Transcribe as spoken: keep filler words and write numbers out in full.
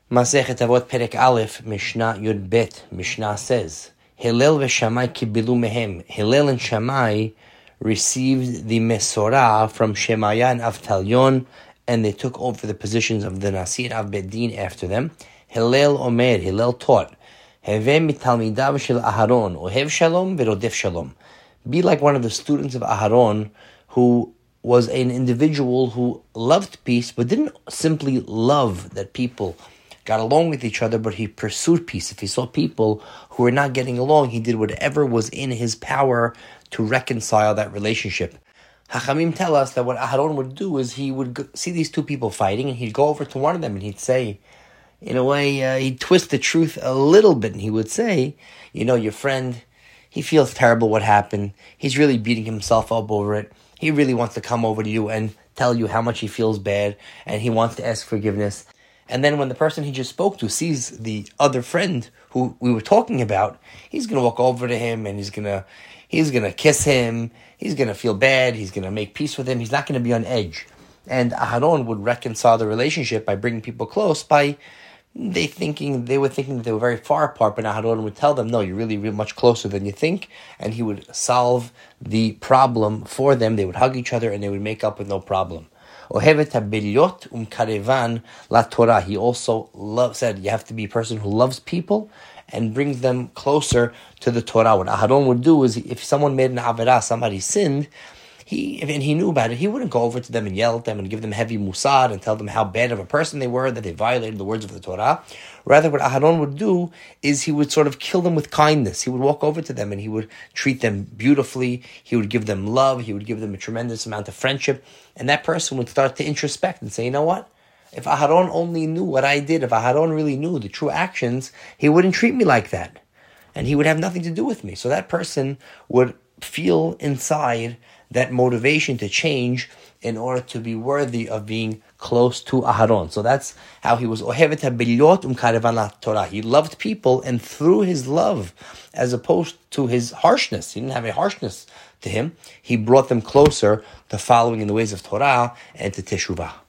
Masechet Avot Perek Aleph, Mishnah Yud Bet. Mishnah says, Hillel v'Shammai kibilu mehem. Hillel and Shammai received the Mesorah from Shemaiah and Avtalyon, and they took over the positions of the Nasi and Av Bet Din after them. Hillel Omer, Hillel taught, Heveh mitalmidav shel Aharon, Ohev Shalom v'Rodef Shalom. Be like one of the students of Aharon, who was an individual who loved peace, but didn't simply love that people got along with each other, but he pursued peace. If he saw people who were not getting along, he did whatever was in his power to reconcile that relationship. Hachamim tell us that what Aharon would do is he would go, see these two people fighting, and he'd go over to one of them and he'd say, in a way, uh, he'd twist the truth a little bit, and he would say, you know, your friend, he feels terrible what happened. He's really beating himself up over it. He really wants to come over to you and tell you how much he feels bad, and he wants to ask forgiveness. And then when the person he just spoke to sees the other friend who we were talking about, he's going to walk over to him and he's going to he's going to kiss him. He's going to feel bad. He's going to make peace with him. He's not going to be on edge. And Aharon would reconcile the relationship by bringing people close by they thinking they were thinking that they were very far apart, but Aharon would tell them, no, you're really, really much closer than you think, and he would solve the problem for them. They would hug each other and they would make up with no problem. Ohevet habiliot umkarevan la Torah. He also loved, said you have to be a person who loves people and brings them closer to the Torah. What Aharon would do is, if someone made an averah, somebody sinned, he and he knew about it, he wouldn't go over to them and yell at them and give them heavy musar and tell them how bad of a person they were, that they violated the words of the Torah. Rather, what Aharon would do is he would sort of kill them with kindness. He would walk over to them and he would treat them beautifully. He would give them love. He would give them a tremendous amount of friendship. And that person would start to introspect and say, you know what? If Aharon only knew what I did, if Aharon really knew the true actions, he wouldn't treat me like that. And he would have nothing to do with me. So that person would feel inside that motivation to change in order to be worthy of being close to Aharon. So that's how he was. Ohevet habiliot umkarevan la Torah. He loved people, and through his love, as opposed to his harshness, he didn't have a harshness to him, he brought them closer to following in the ways of Torah and to Teshuvah.